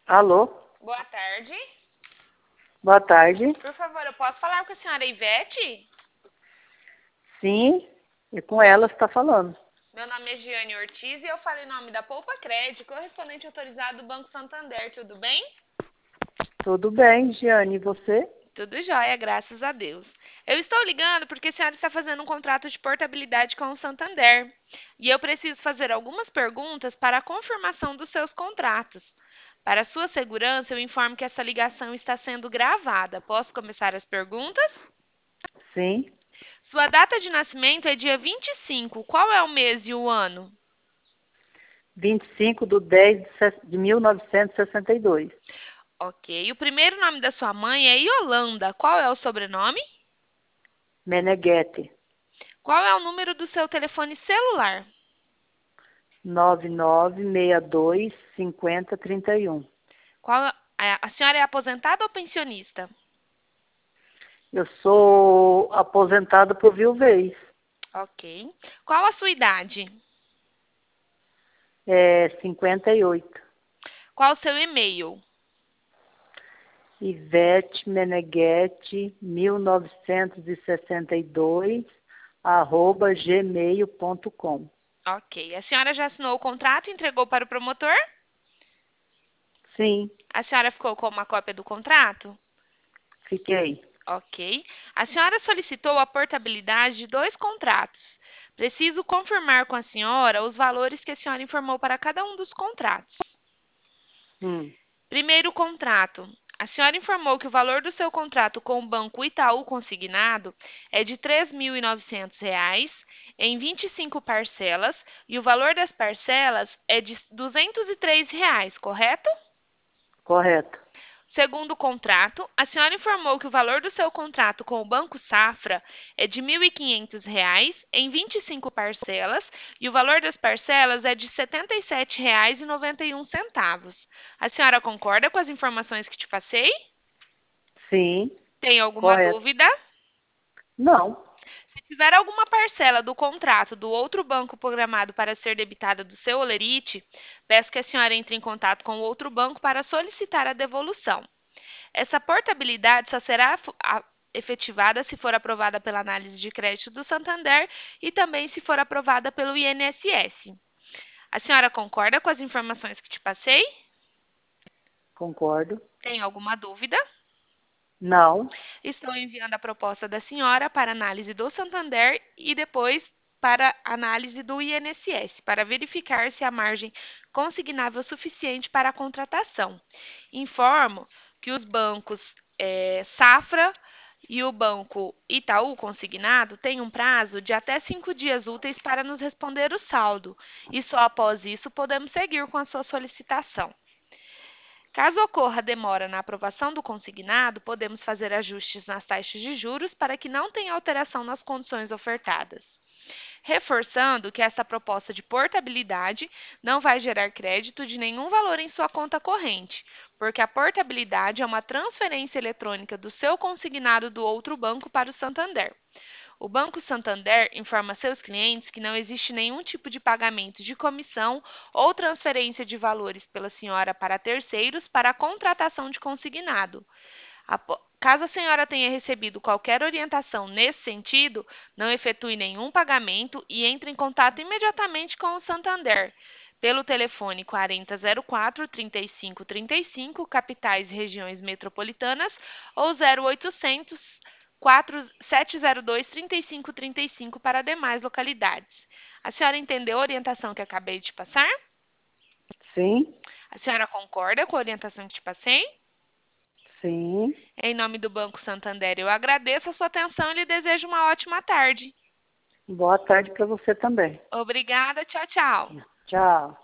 Alô? Boa tarde. Boa tarde. Por favor, eu posso falar com a senhora Ivete? Sim, e com ela você está falando. Meu nome é Giane Ortiz e eu falo em nome da Poupa Crédito, correspondente autorizado do Banco Santander. Tudo bem? Tudo bem, Giane, e você? Tudo jóia, graças a Deus. Eu estou ligando porque a senhora está fazendo um contrato de portabilidade com o Santander. E eu preciso fazer algumas perguntas para a confirmação dos seus contratos. Para sua segurança, eu informo que essa ligação está sendo gravada. Posso começar as perguntas? Sim, Sua data de nascimento é dia 25. Qual é o mês e o ano? 25/10/de 1962. Ok. O primeiro nome da sua mãe é Yolanda. Qual é o sobrenome? Meneghetti, Qual é o número do seu telefone celular? 9962 5031. A senhora é aposentada ou pensionista? Eu sou aposentada por viuvez. Ok. Qual a sua idade? É 58. Qual o seu e-mail? Ivete Meneghetti 1962 @gmail.com. Ok. A senhora já assinou o contrato e entregou para o promotor? Sim, A senhora ficou com uma cópia do contrato? fiquei. Ok. A senhora solicitou a portabilidade de dois contratos. Preciso confirmar com a senhora os valores que a senhora informou para cada um dos contratos. Hum, Primeiro contrato. A senhora informou que o valor do seu contrato com o Banco Itaú Consignado é de R$ 3.900 em 25 parcelas e o valor das parcelas é de R$ 203, correto? correto. Segundo contrato, a senhora informou que o valor do seu contrato com o Banco Safra é de R$ 1.500 em 25 parcelas e o valor das parcelas é de R$ 77,91. A senhora concorda com as informações que te passei? Sim, Tem alguma correto. dúvida? Não, Se tiver alguma parcela do contrato do outro banco programado para ser debitada do seu holerite, peço que a senhora entre em contato com o outro banco para solicitar a devolução. Essa portabilidade só será efetivada se for aprovada pela análise de crédito do Santander e também se for aprovada pelo INSS. A senhora concorda com as informações que te passei? concordo. Tem alguma dúvida? Não, Estou enviando a proposta da senhora para análise do Santander e depois para análise do INSS, para verificar se há margem consignável suficiente para a contratação. Informo que os bancos Safra e o Banco Itaú Consignado têm um prazo de até 5 dias úteis para nos responder o saldo, e só após isso podemos seguir com a sua solicitação. Caso ocorra demora na aprovação do consignado, podemos fazer ajustes nas taxas de juros para que não tenha alteração nas condições ofertadas. Reforçando que essa proposta de portabilidade não vai gerar crédito de nenhum valor em sua conta corrente, porque a portabilidade é uma transferência eletrônica do seu consignado do outro banco para o Santander. O Banco Santander informa seus clientes que não existe nenhum tipo de pagamento de comissão ou transferência de valores pela senhora para terceiros para a contratação de consignado. Caso a senhora tenha recebido qualquer orientação nesse sentido, não efetue nenhum pagamento e entre em contato imediatamente com o Santander pelo telefone 4004 3535, capitais e regiões metropolitanas, ou 0800 702 3535 para demais localidades. A senhora entendeu a orientação que acabei de passar? sim, A senhora concorda com a orientação que te passei? sim. Em nome do Banco Santander, eu agradeço a sua atenção e lhe desejo uma ótima tarde. Boa tarde para você também. Obrigada, tchau, tchau. Tchau.